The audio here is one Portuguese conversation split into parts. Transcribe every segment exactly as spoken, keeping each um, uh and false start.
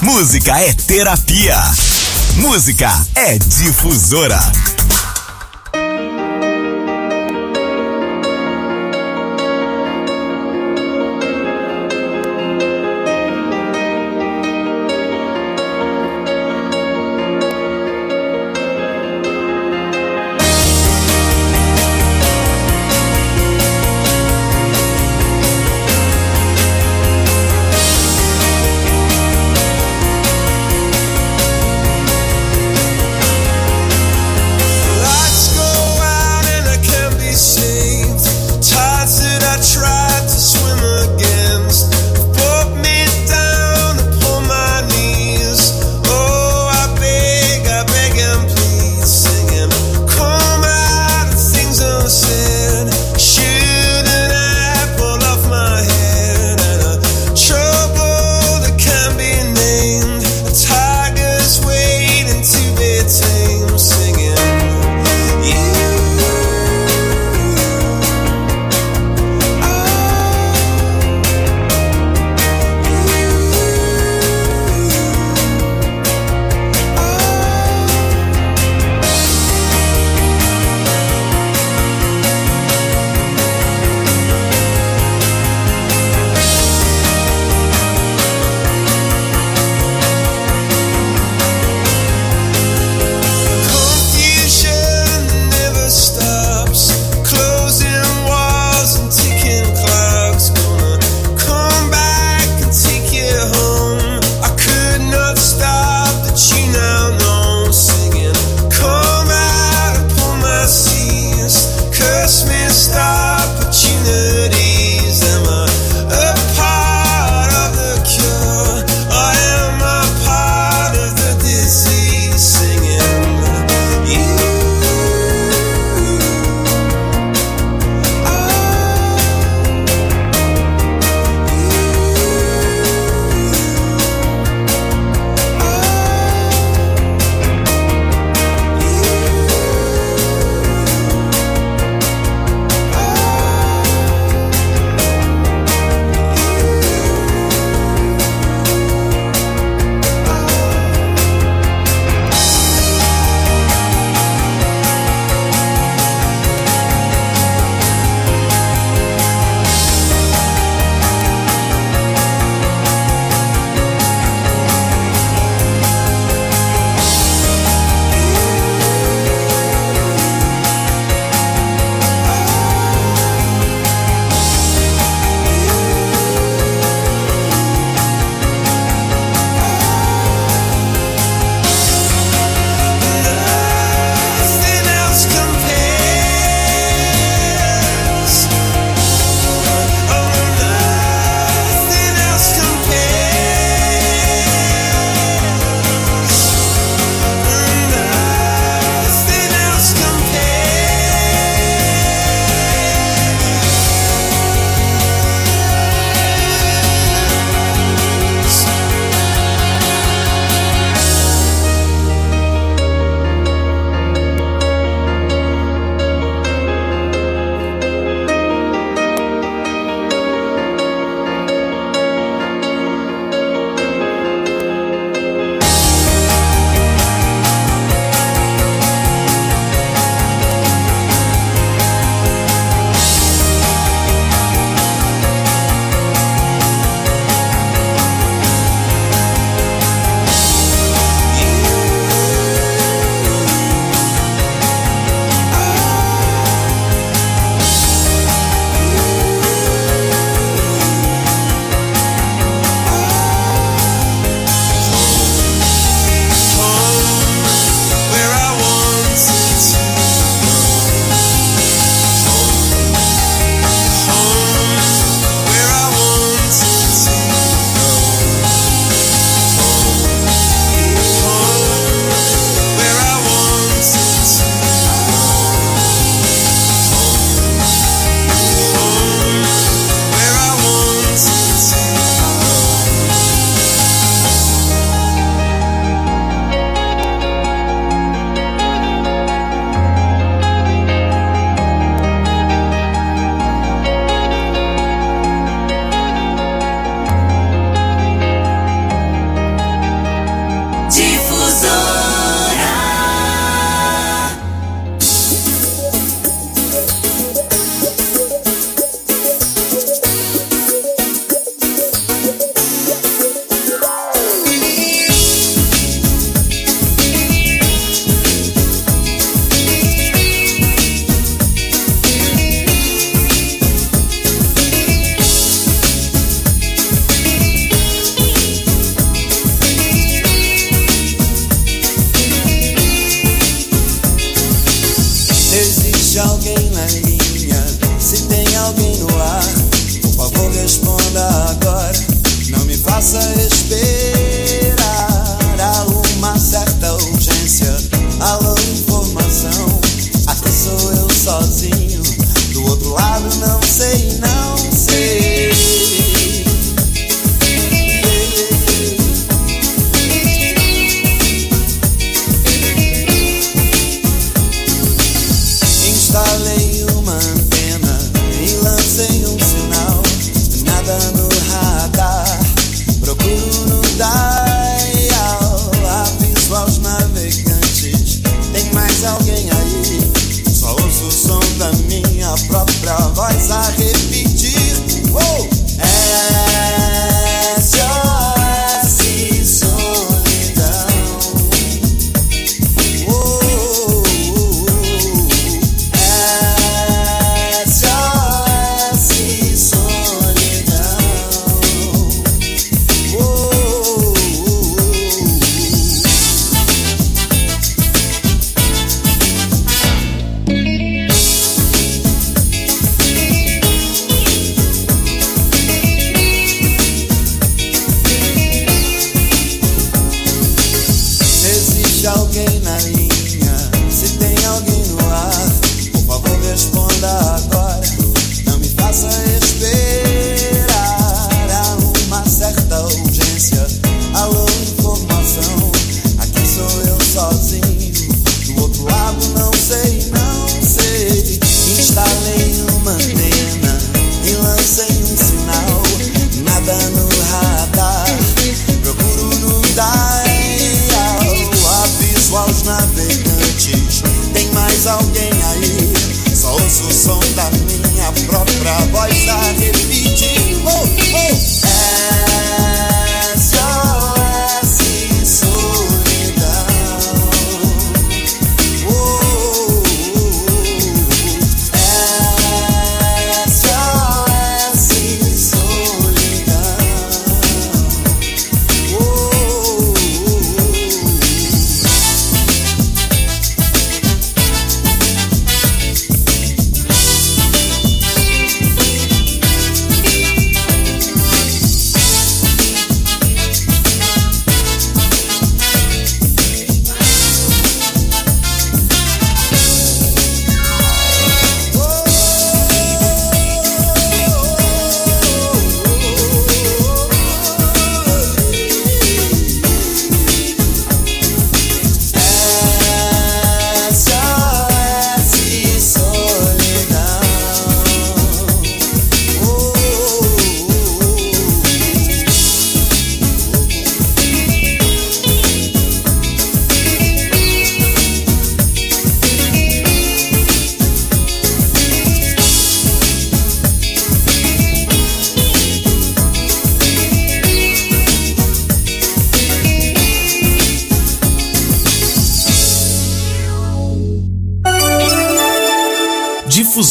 Música é terapia. Música é difusora.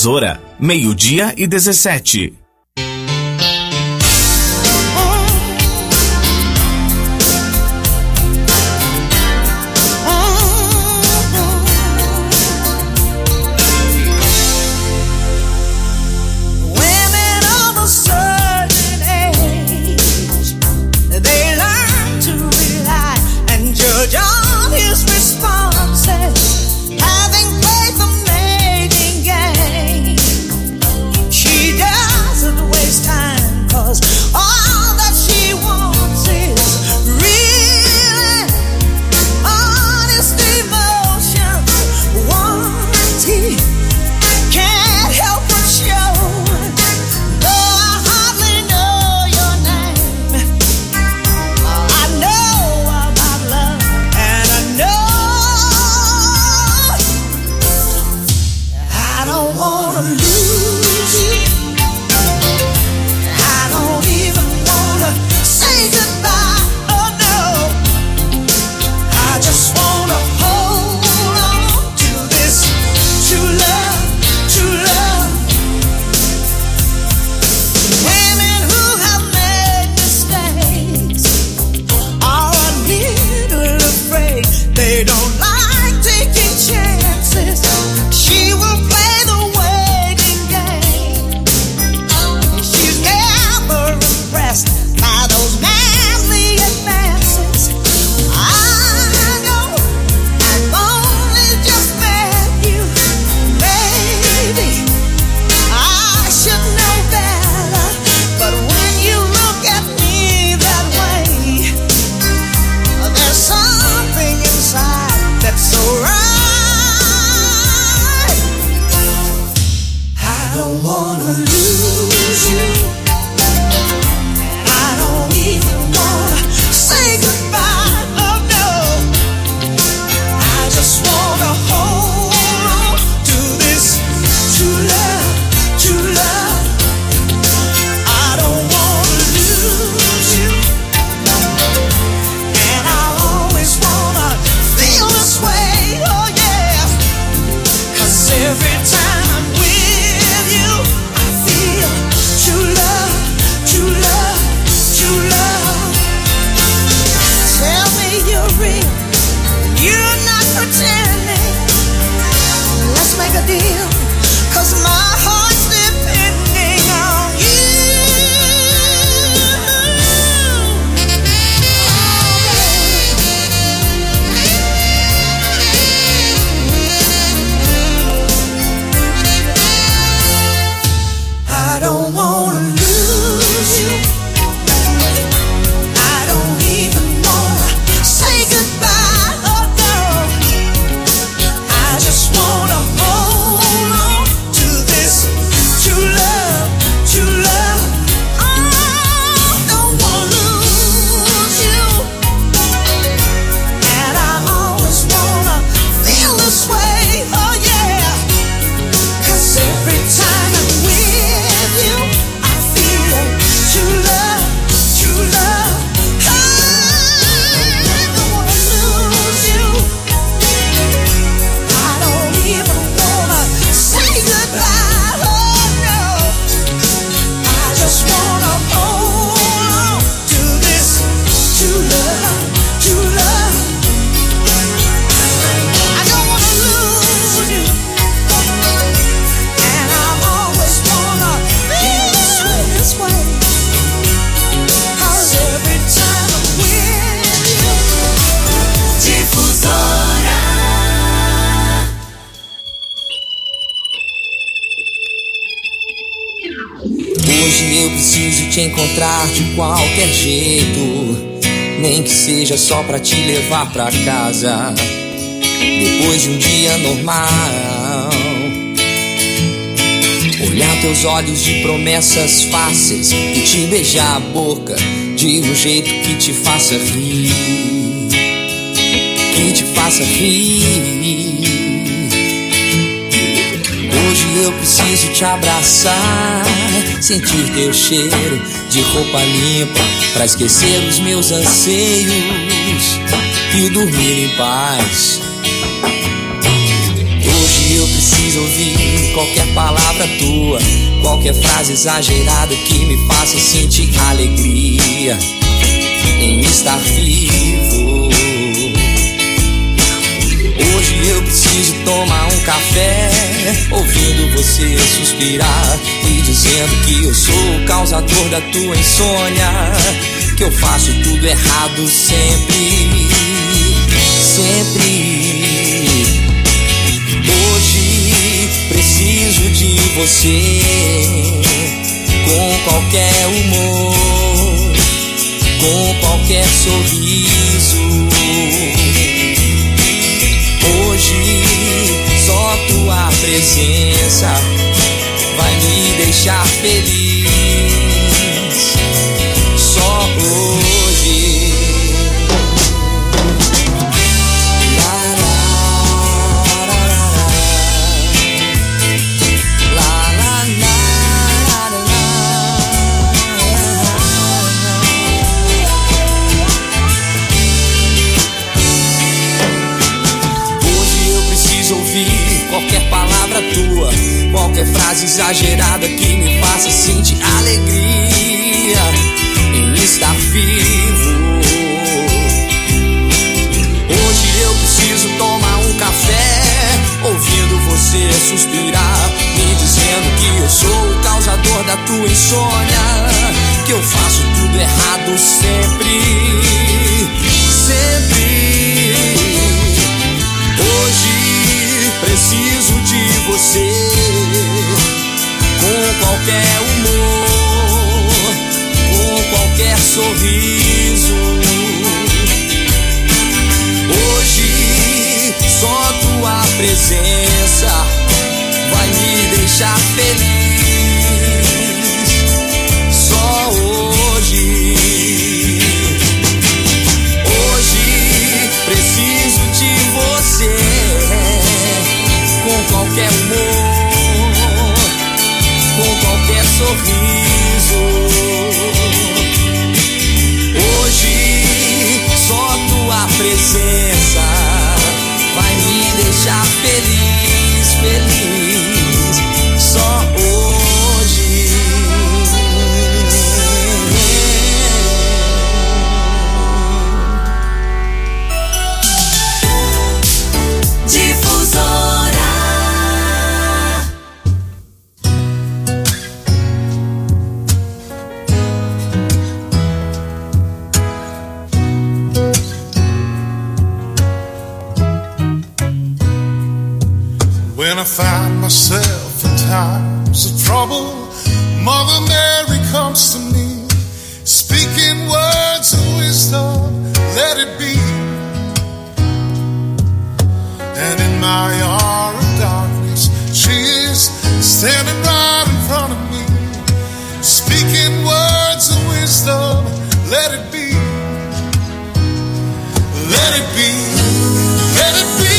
Difusora, meio-dia e dezessete. Hoje eu preciso te encontrar de qualquer jeito, nem que seja só pra te levar pra casa, depois de um dia normal. Olhar teus olhos de promessas fáceis e te beijar a boca de um jeito que te faça rir, que te faça rir. Hoje eu preciso te abraçar, sentir teu cheiro de roupa limpa, pra esquecer os meus anseios e dormir em paz. Hoje Hoje eu preciso ouvir qualquer palavra tua, qualquer frase exagerada que me faça sentir alegria em estar vivo. Hoje eu preciso tomar um café, ouvindo você suspirar e dizendo que eu sou o causador da tua insônia, que eu faço tudo errado sempre, sempre. Hoje preciso de você, com qualquer humor, com qualquer sorriso. Hoje só tua presença vai me deixar feliz. Só hoje. Qualquer palavra tua, qualquer frase exagerada que me faça sentir alegria em estar vivo. Hoje eu preciso tomar um café, ouvindo você suspirar, me dizendo que eu sou o causador da tua insônia, que eu faço tudo errado sempre, sempre. Hoje preciso de você, com qualquer humor, com qualquer sorriso. Hoje só tua presença vai me deixar feliz. Só hoje. Hoje preciso de você, com qualquer humor, com qualquer sorriso. Hoje só tua presença vai me deixar feliz, feliz. Só hoje. Difusora. When I find myself in times of trouble, Mother Mary comes to me, speaking words of wisdom, let it be. And in my hour of darkness, she is standing right in front of me, speaking words of wisdom, let it be. Let it be, let it be.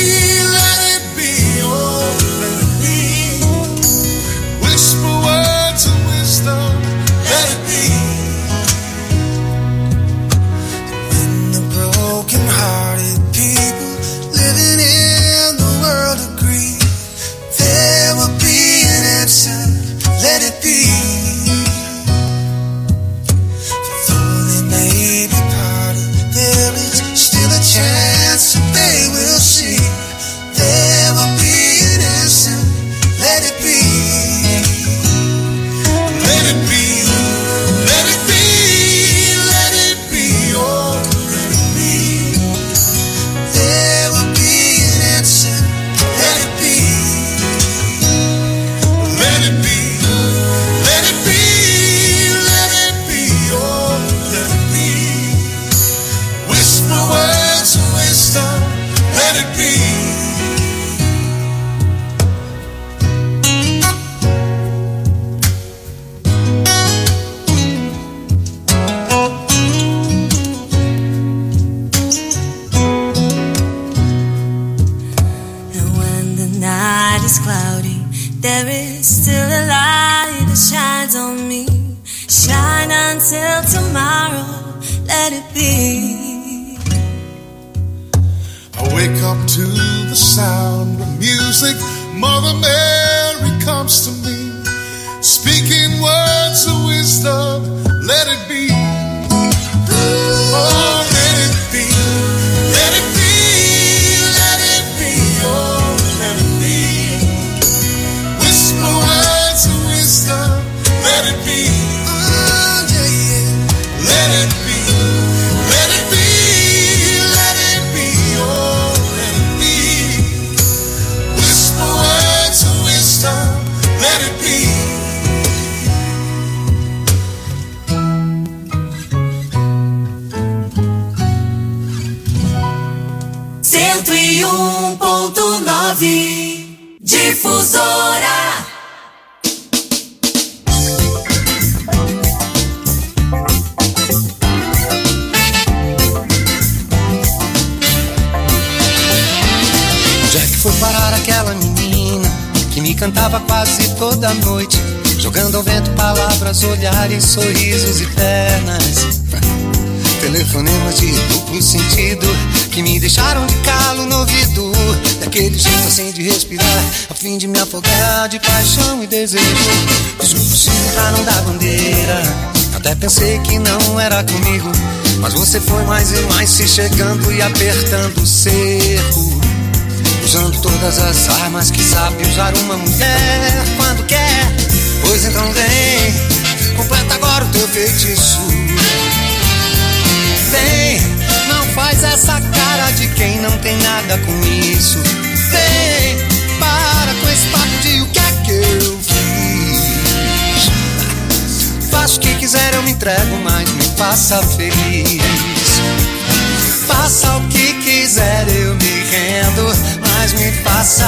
There is still a light that shines on me. Shine until tomorrow, let it be. I wake up to the sound of music, Mother Mary comes to me, speaking words of wisdom, let it be. Oh, let it be, let it be, let it be, oh, let it be. Whisper words of wisdom, let it be. Oh, yeah, yeah. Let it be, let it be, let it be, oh, let it be. Whisper words of wisdom, let it be. cento e um ponto nove Difusora. Onde é que foi parar aquela menina que me cantava quase toda noite, jogando ao vento palavras, olhares, sorrisos e pernas? Telefonemas de duplo sentido que me deixaram de calo no ouvido, daquele jeito assim de respirar, a fim de me afogar de paixão e desejo. Fiz o possível pra não dar bandeira, até pensei que não era comigo, mas você foi mais e mais se chegando e apertando o cerco, usando todas as armas que sabe usar uma mulher quando quer. Pois então vem, completa agora o teu feitiço. Vem, não faz essa cara de quem não tem nada com isso. Vem, para com esse papo de o que é que eu fiz. Faça o que quiser, eu me entrego, mas me faça feliz. Faça o que quiser, eu me rendo, mas me faça.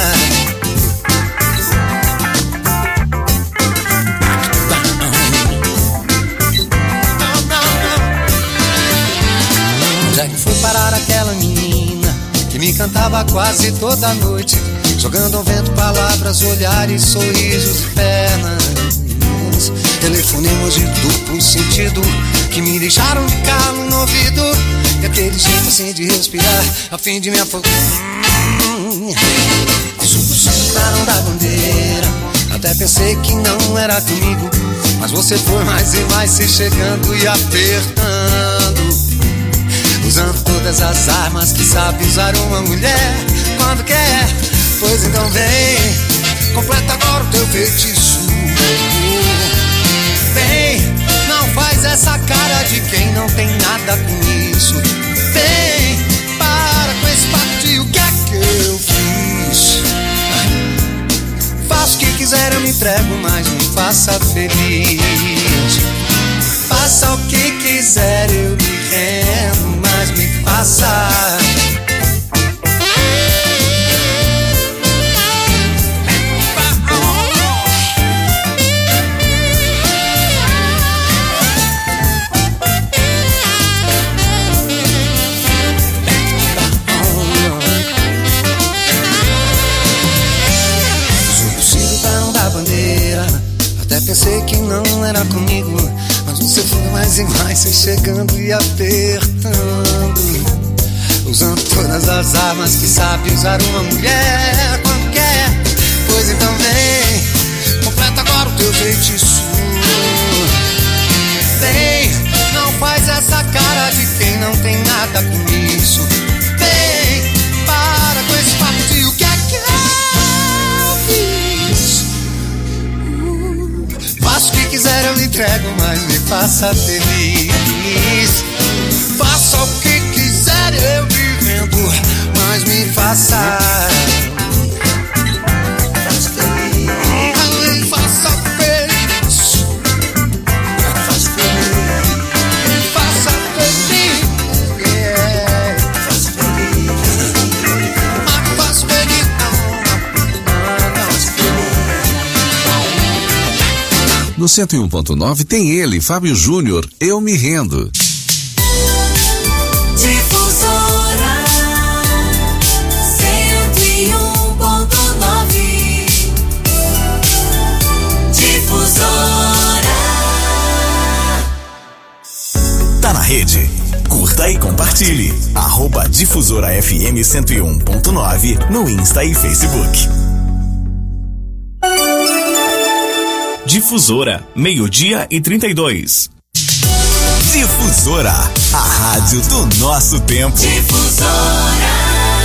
Onde é que foi parar aquela menina que me cantava quase toda noite, jogando ao vento palavras, olhares, sorrisos e pernas? Telefonemas de duplo sentido que me deixaram de calo no ouvido, e aquele jeito assim de respirar, a fim de me afogar. Fiz o possível pra não dar bandeira, até pensei que não era comigo, mas você foi mais e mais se chegando e apertando, usando todas as armas que sabe usar uma mulher quando quer. Pois então vem, completa agora o teu feitiço. Vem, não faz essa cara de quem não tem nada com isso. Vem, para com esse papo de o que é que eu fiz. Faça o que quiser, eu me entrego, mas me faça feliz. Faça o que quiser, eu me rendo, mas me faça. Até pensei que não era comigo, mas você foi mais e mais se chegando e apertando, usando todas as armas que sabe usar uma mulher quando quer. Pois então vem, completa agora o teu feitiço. Vem, não faz essa cara de quem não tem nada com isso. Vem, para com esse papo de o que é que eu fiz. Faça o que quiser, eu lhe entrego, mas me faça feliz. Faça o que quiser, eu me rendo, mas me faça. Faça feliz. Me faça feliz. Faça feliz. Me faça feliz. Yeah. Faça feliz. Mas faça feliz. No cento e um ponto nove tem ele, Fábio Júnior, Eu Me Rendo. Difusora cento e um ponto nove. Difusora. Tá na rede. Curta e compartilhe. Arroba Difusora F M cento e um ponto nove no Insta e Facebook. Difusora, meio-dia e trinta e dois. Difusora, a rádio do nosso tempo. Difusora.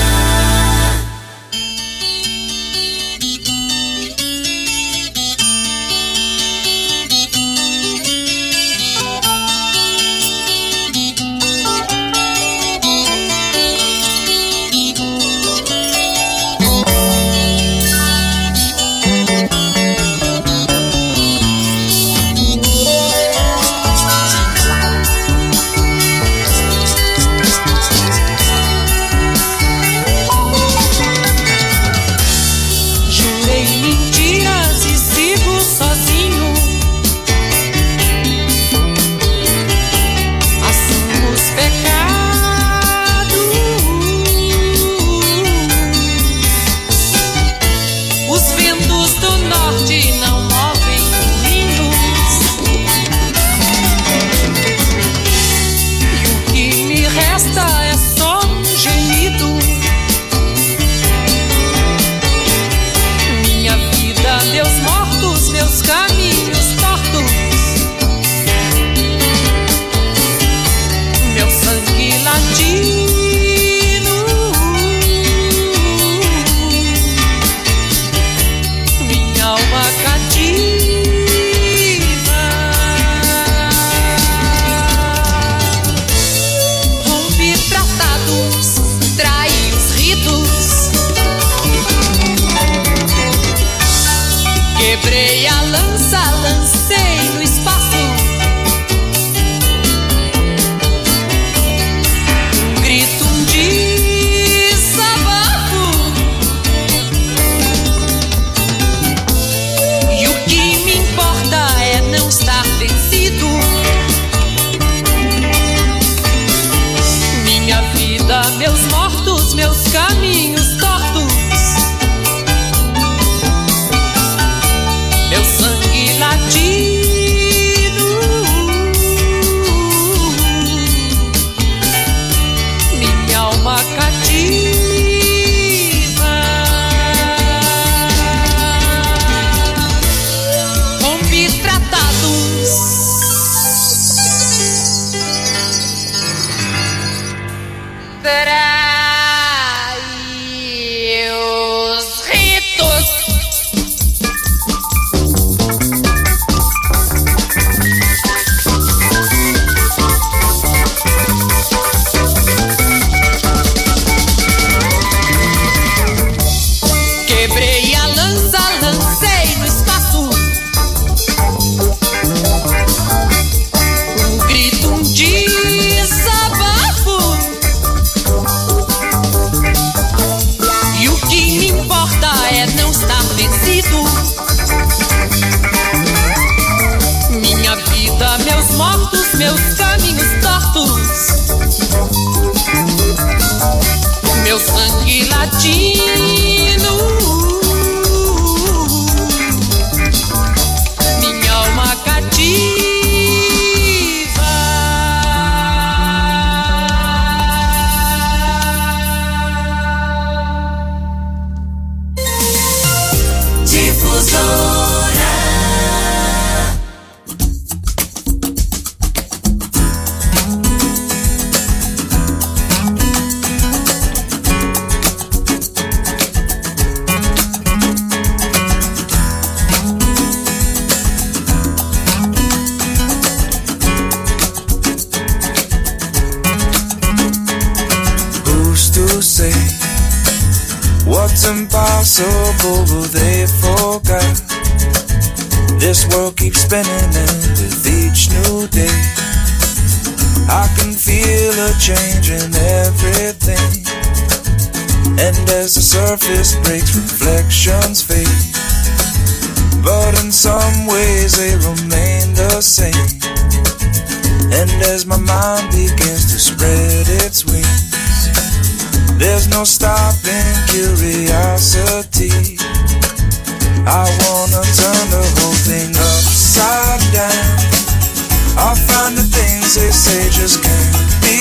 I wanna turn the whole thing upside down. I'll find the things they say just can't be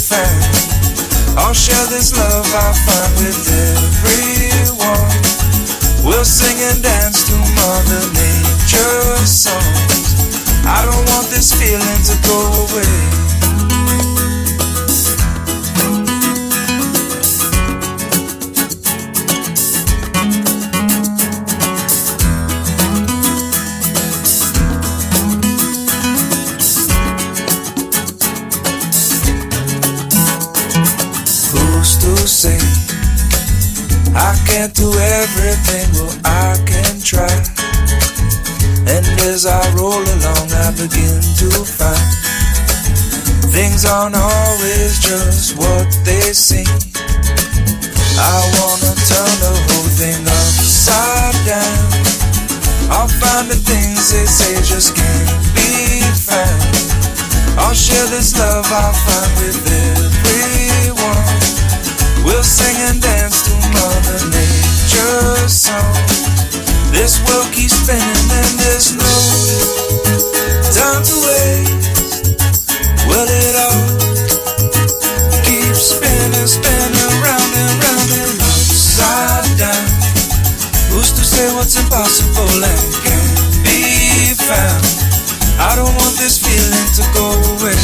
fan. I'll share this love I find with everyone. We'll sing and dance to Mother Nature's songs. I don't want this feeling to go away. Say I can't do everything, well I can try. And as I roll along I begin to find things aren't always just what they seem. I wanna turn the whole thing upside down. I'll find the things they say just can't be found. I'll share this love I find with everyone. We'll sing and dance to Mother Nature's song. This world keeps spinning and there's no time to waste. Well, it all keeps spinning, spinning round and round and upside down. Who's to say what's impossible and can't be found? I don't want this feeling to go away.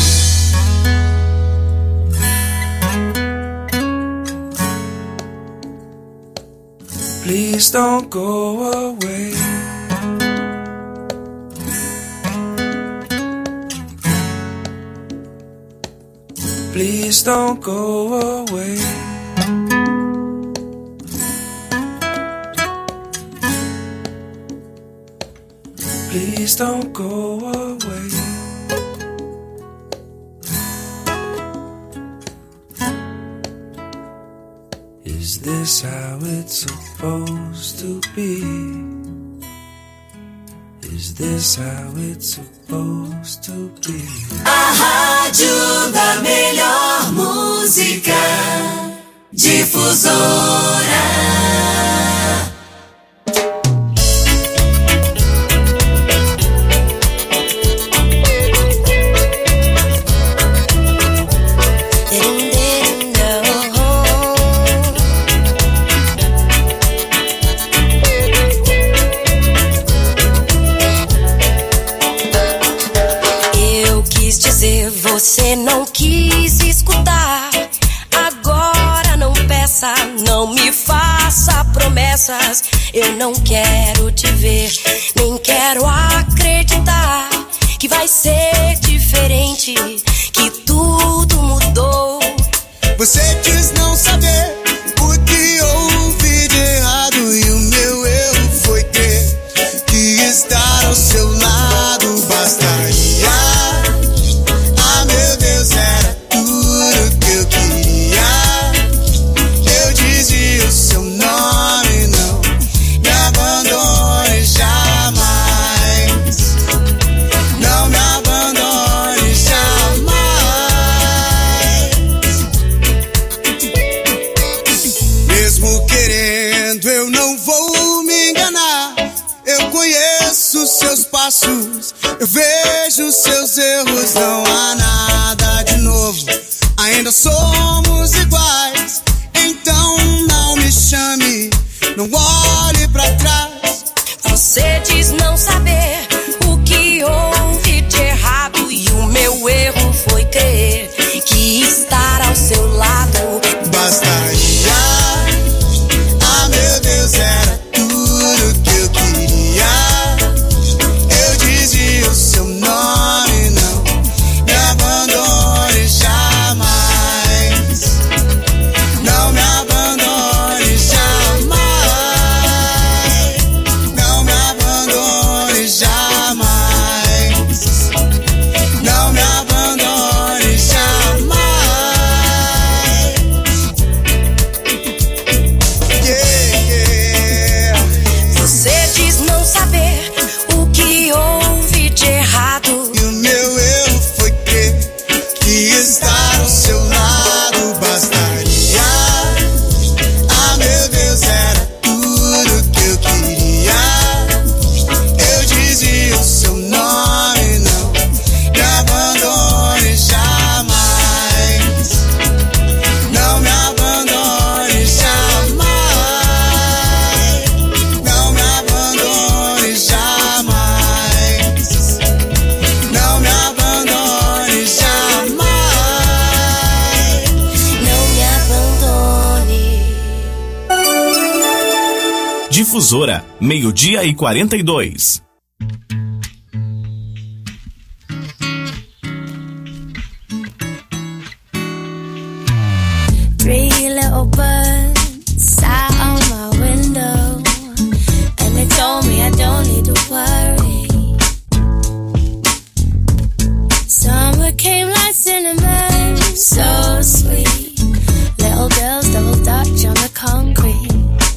Please don't go away. Please don't go away. Please don't go away. Is this how it's supposed to be? Is this how it's supposed to be? A rádio da melhor música, Difusora. Você não quis escutar, agora não peça, não me faça promessas. Eu não quero te ver, nem quero acreditar que vai ser diferente, que tudo mudou. Você diz não saber o que houve de errado e o meu erro foi ter que estar ao seu lado, bastaria. Meu Deus, era tudo que eu queria. Eu dizia o seu nome, não me abandone jamais. Não me abandone jamais. Difusora, meio-dia e quarenta e dois. Three little birds sat on my window, and they told me I don't need to worry. Summer came like cinnamon, so sweet. Little girls double dutch on the concrete.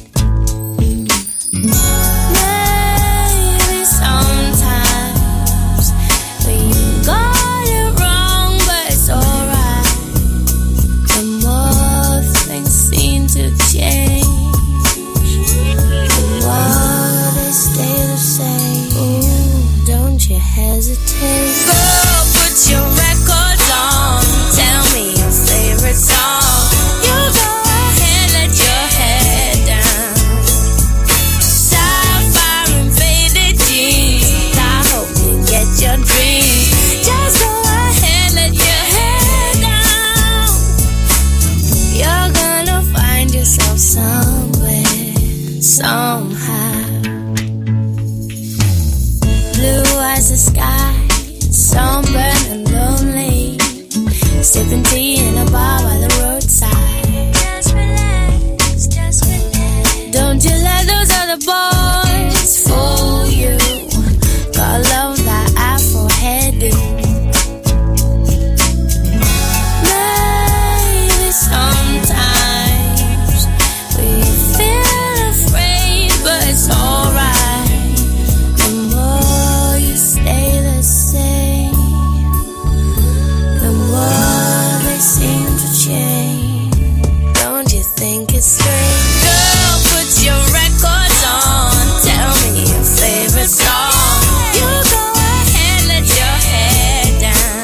Maybe sometimes we got it wrong, but it's alright. The more things seem to change, the more they stay the same. Ooh, don't you hesitate. Go put your records on, tell me your favorite song. You go ahead, let your head down. Sapphire and faded jeans, I hope you get your dreams. Just go ahead, let your head down. You're gonna find yourself somewhere, somehow. Blue as the sky, sunburned and lonely, sipping tea in a bar by the roadside. Just relax, just relax. Don't you let those other boys fool you. God love that Afro hairdo. Maybe sometimes we feel afraid, but it's alright. The more you stay the same, the more they seem to change. Don't you think it's strange? Girl, put your records on, tell me your favorite song. You go ahead, let your head down.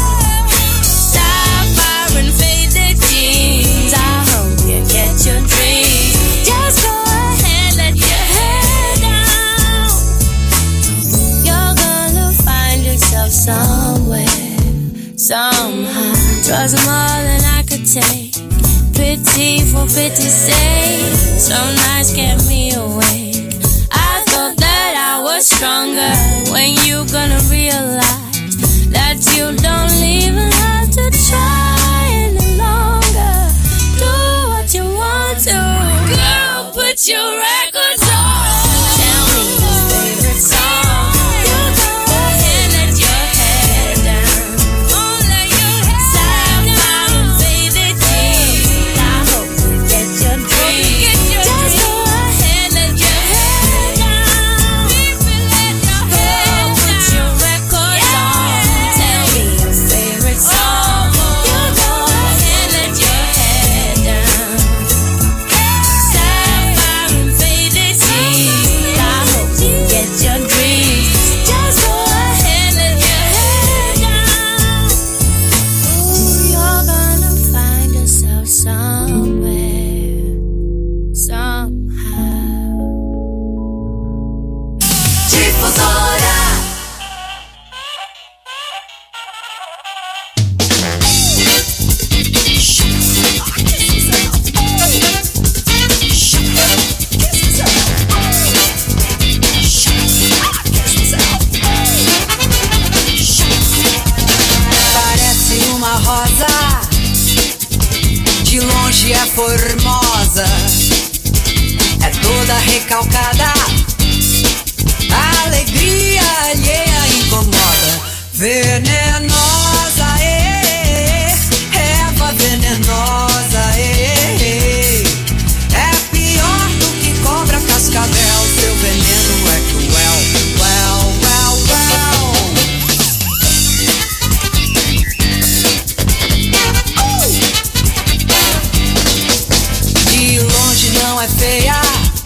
Sapphire and faded jeans, I hope you get your dreams. Just go ahead, let your head down. You're gonna find yourself somewhere, somehow. Twas more than I could take, pity for pity's sake. Some nights kept me awake. I thought that I was stronger. When you gonna realize that you don't even have to try any longer? Do what you want to. Girl, put your records on, tell me your favorite song. You go ahead, let your head down. Sapphire and faded jeans, I hope you get your dreams. Just go ahead, let your head down. Girl, put your records on, tell me your favorite song. You go ahead, let your head down. Sapphire and faded jeans, I hope you get your dreams. Just go ahead, let your head down. Ooh, you're gonna find yourself somewhere, somehow. Difusora. Parece uma rosa, de longe é formosa, é toda recalcada, a alegria alheia incomoda. Venenosa, eh, erva venenosa, eh, é pior do que cobra cascavel. Seu veneno é cruel, well, well, well. De longe não é feia,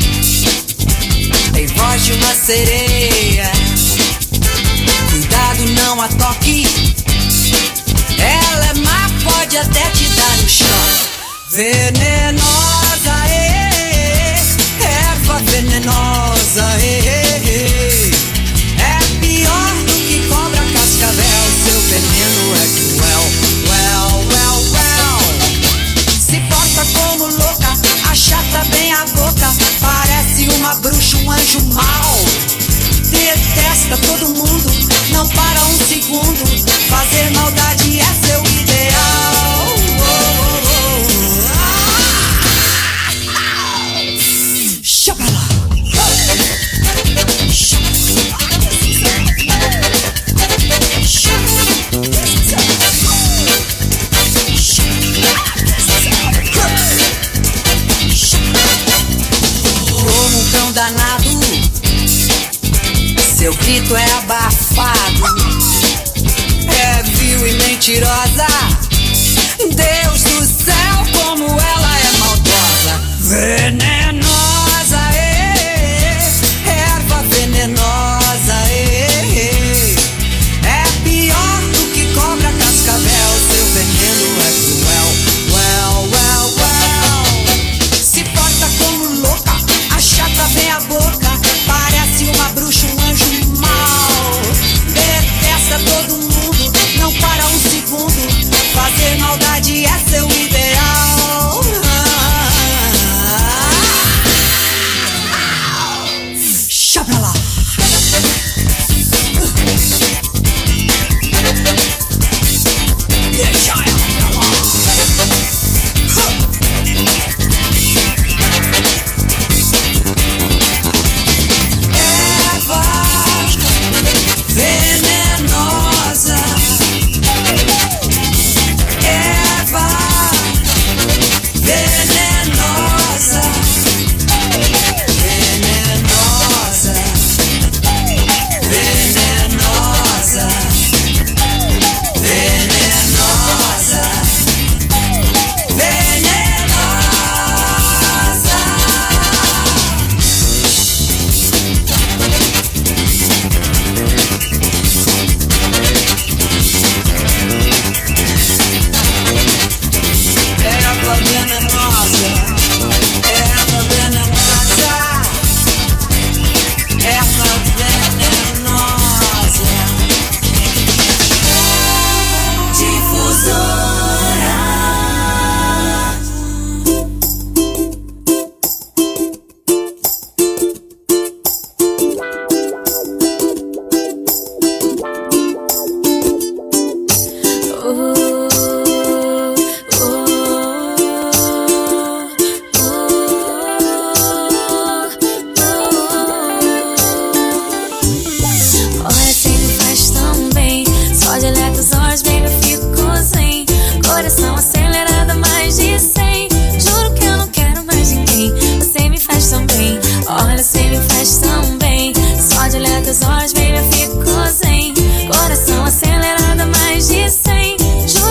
tem voz de uma sereia. Cuidado, não a toque, ela é má, pode até te dar um choque. Venenosa, eh, erva venenosa, eh, é pior do que cobra cascavel. Seu veneno é cruel, well, well, well. Se porta como louca, achata bem a boca, parece uma bruxa anjo mau. Detesta todo mundo, não para um segundo. Fazer maldade é seu ideal. Oh, oh, oh. Ah! Deixa pra lá. Como um cão danado, seu grito é abafado, é vil e mentirosa. Deus do céu, como ela é maldosa. Venenosa, eh, erva venenosa, eh, é pior do que cobra cascavel. Seu veneno é cruel. Well, well, well. Se porta como louca, a chata vem a boca. Parece uma bruxa, um anjo mau. Detesta todo mundo, não para um segundo. Fazer maldade é seu ideal. Deixa pra lá. Deixa ela pra lá. Erva venenosa, erva venenosa, venenosa, venenosa, venenosa, erva venenosa, erva venenosa, erva venenosa. Difusora. Olha, sempre faz tão bem. Só de olhar teus olhos, baby, eu fico sem. Coração acelerado, mais de cem. Juro que eu não quero mais ninguém. Você me faz tão bem. Olha, você me faz tão bem. Só de olhar teus olhos, baby, eu fico sem. Coração acelerado, mais de cem. Juro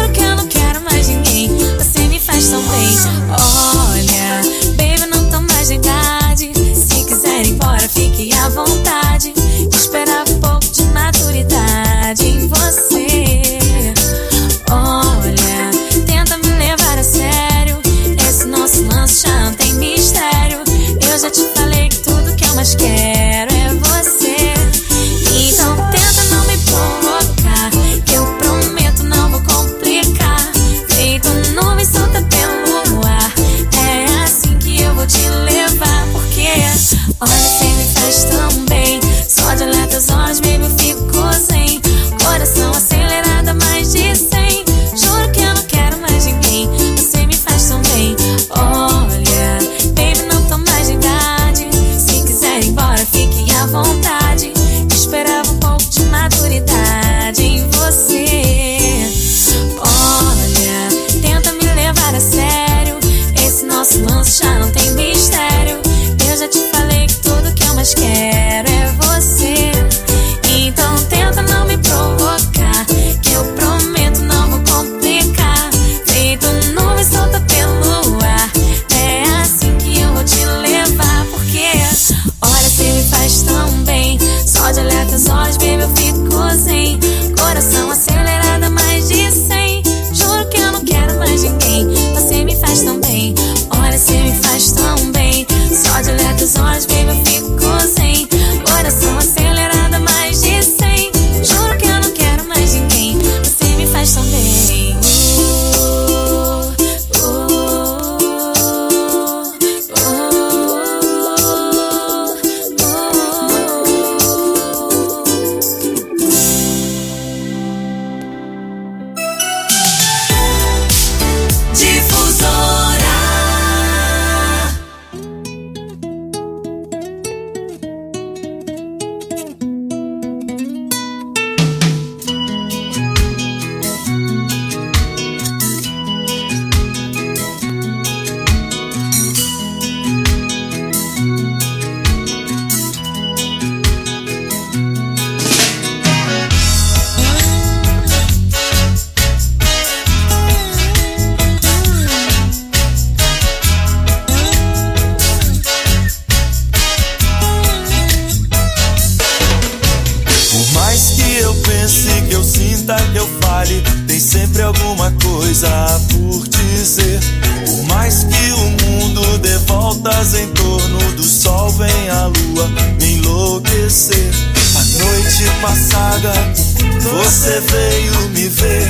tem sempre alguma coisa por dizer. Por mais que o mundo dê voltas em torno do sol, vem a lua me enlouquecer. A noite passada você veio me ver.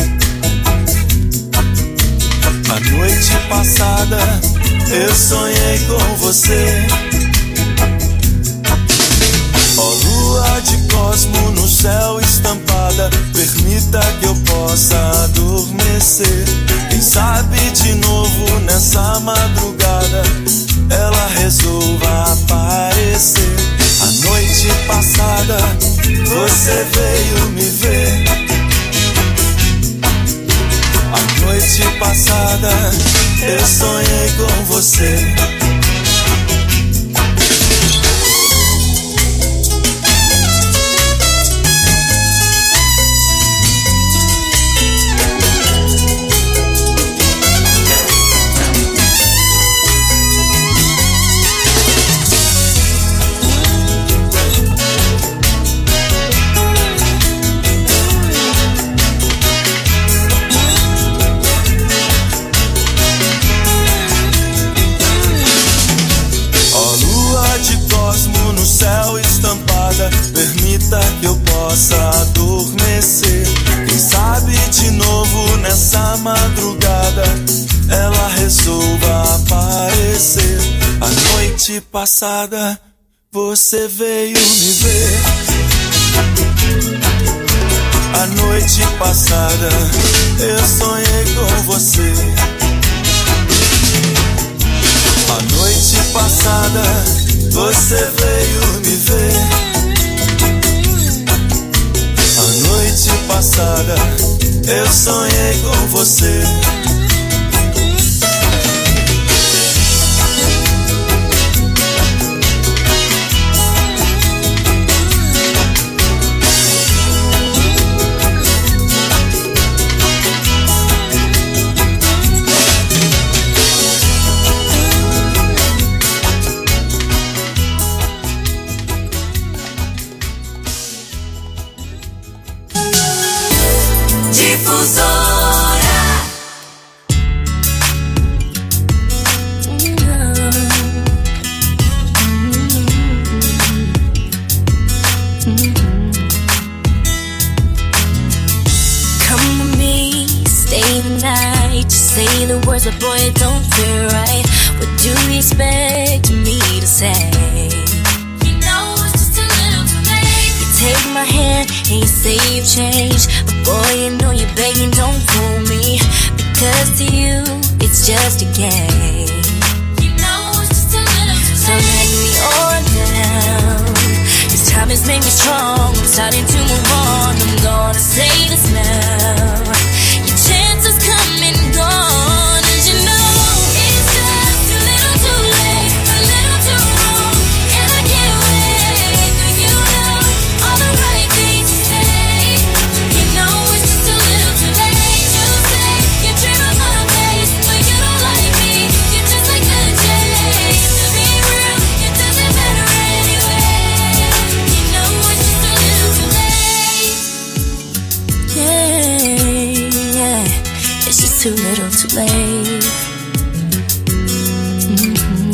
A noite passada eu sonhei com você. Ó lua de cosmo no céu estampada, permita que eu possa adormecer. Quem sabe de novo nessa madrugada ela resolva aparecer. A noite passada você veio me ver. A noite passada eu sonhei com você. Permita que eu possa adormecer. Quem sabe de novo nessa madrugada ela resolva aparecer. A noite passada você veio me ver. A noite passada eu sonhei com você. A noite passada você veio me ver. A noite passada eu sonhei com você. But boy, it don't feel right. What do you expect me to say? You know it's just a little too late. You take my hand and you say you've changed, but boy, you know you're begging, don't fool me. Because to you, it's just a game. You know it's just a little too late. So let me on down. This time has made me strong. I'm starting to move on. I'm gonna say this now. Your chance has come and gone. Too little, too late. Mm-hmm.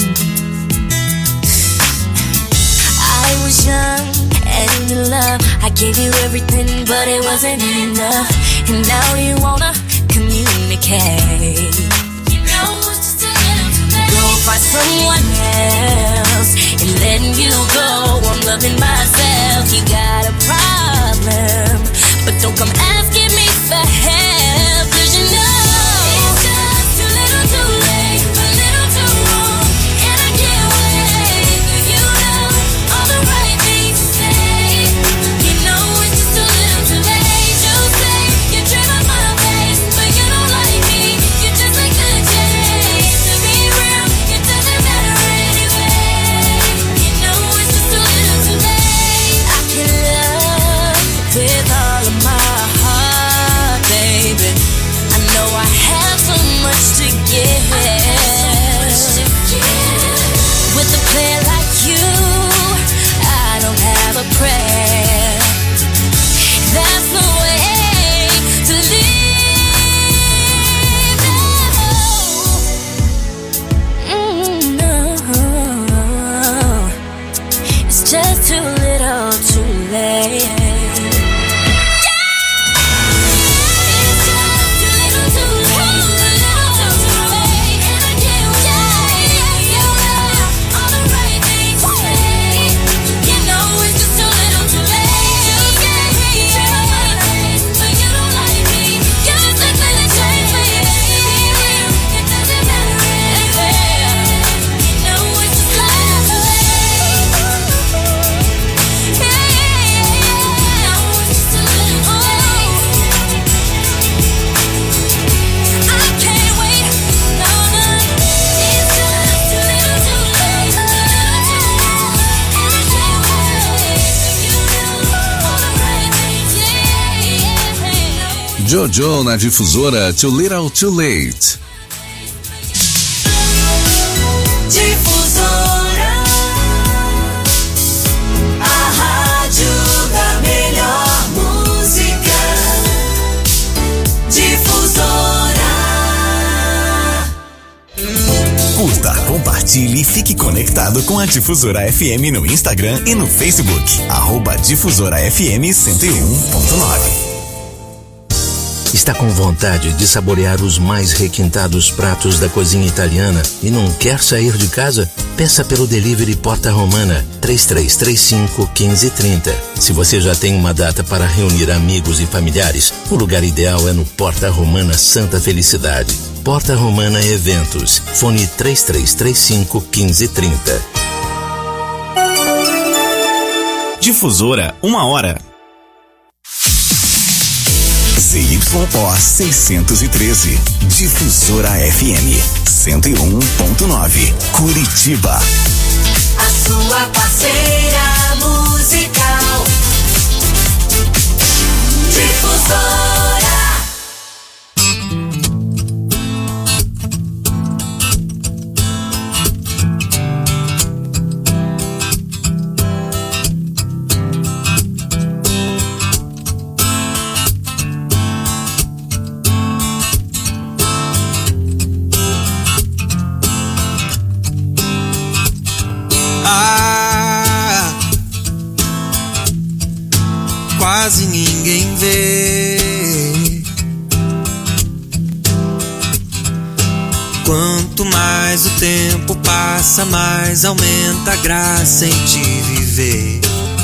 I was young and in love. I gave you everything, but it wasn't enough. And now you wanna communicate. You know it's just a little too late. Go find someone else and letting you go. I'm loving myself. You got a problem, but don't come asking me for help. 'Cause you know with all of my heart, baby. Jojo na Difusora, Too Little Too Late. Difusora, a rádio da melhor música. Difusora. Curta, compartilhe e fique conectado com a Difusora F M no Instagram e no Facebook. Arroba Difusora F M cento e um ponto nove. Está com vontade de saborear os mais requintados pratos da cozinha italiana e não quer sair de casa? Peça pelo delivery Porta Romana três três três cinco, um cinco três zero. Se você já tem uma data para reunir amigos e familiares, o lugar ideal é no Porta Romana Santa Felicidade. Porta Romana Eventos. Fone três três três cinco, um cinco três zero. Difusora, uma hora. Z Y O seiscentos e treze, Difusora F M cento e um ponto nove, Curitiba. A sua parceira musical. Difusora. Quase ninguém vê. Quanto mais o tempo passa, mais aumenta a graça em te viver.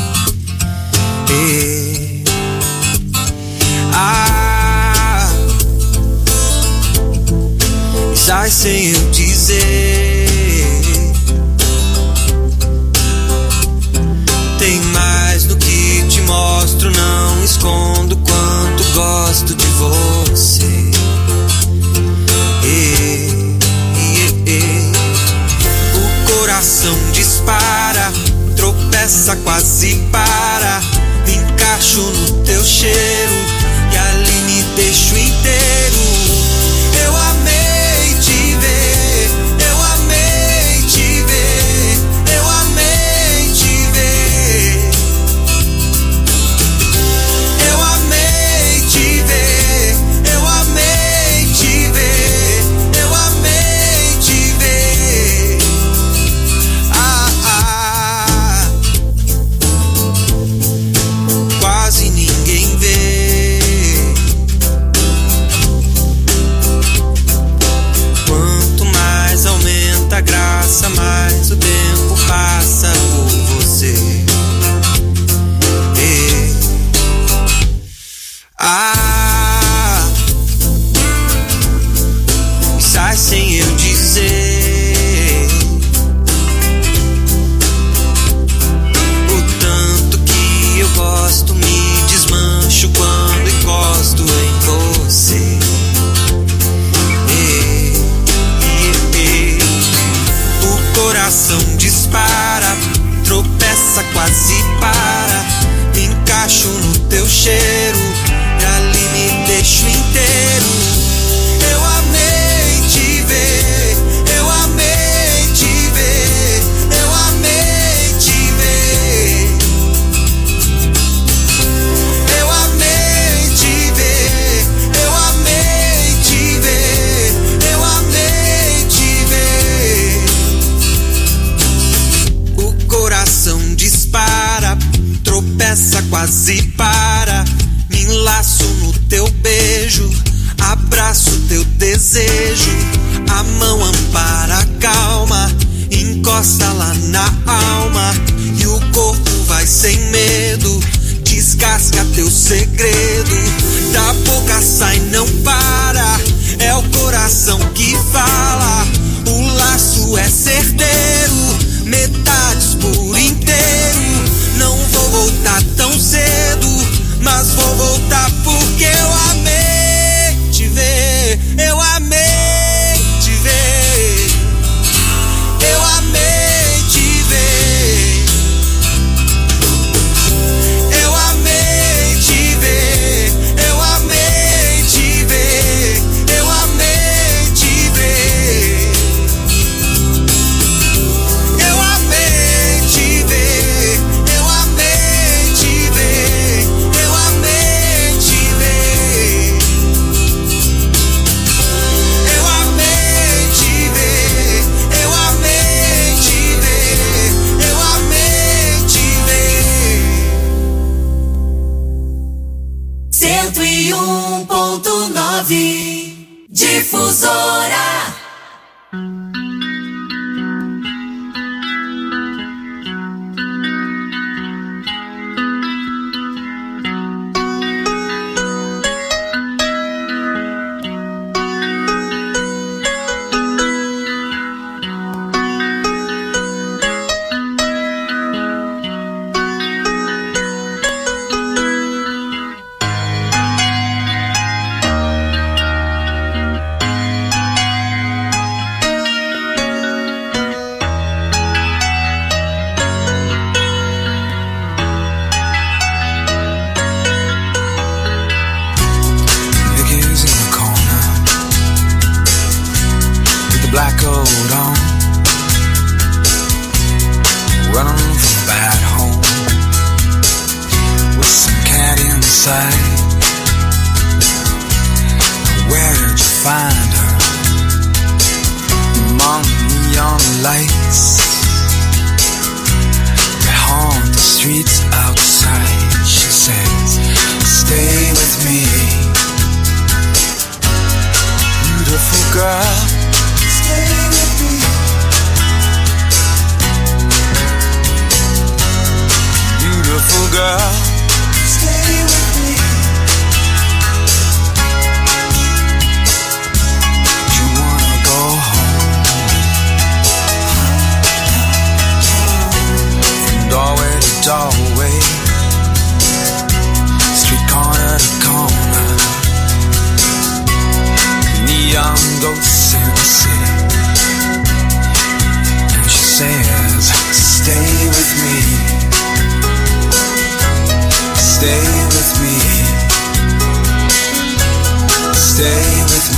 E... Ah, já sem eu dizer, tem mais no que te mostro, não escondo quanto gosto de você. E, e, e. O coração dispara, tropeça, quase para. Me encaixo no teu cheiro e ali me deixo inteiro. Eu amei te ver, eu amei te ver, eu amei te ver. Eu amei te ver, eu amei te ver, eu amei te ver. Ah, ah. Quase ninguém vê. Quanto mais aumenta a graça, mais o tempo passa por você. E... Ah, sai sem eu dizer o tanto que eu gosto, me desmancho quando encosto em você. E, e, e. O coração dispara, tropeça, quase para. Me encaixo no teu cheiro e ali me deixo inteiro. Eu amei te ver, eu amei te ver, eu amei te ver. Eu amei te ver, eu amei te ver, eu amei te ver. O coração dispara, tropeça, quase para. Me enlaço no teu beijo, abraço teu desejo. A mão ampara, calma, encosta lá na alma. E o corpo vai sem medo, descasca teu segredo. Da boca sai, não para, é o coração que fala. O laço é certeiro, metades por inteiro. Não vou voltar tão cedo, mas vou voltar porque eu amei te ver. Eu amei te ver, eu amei te ver. Eu amei te ver, eu amei nove. Difusora. Stay with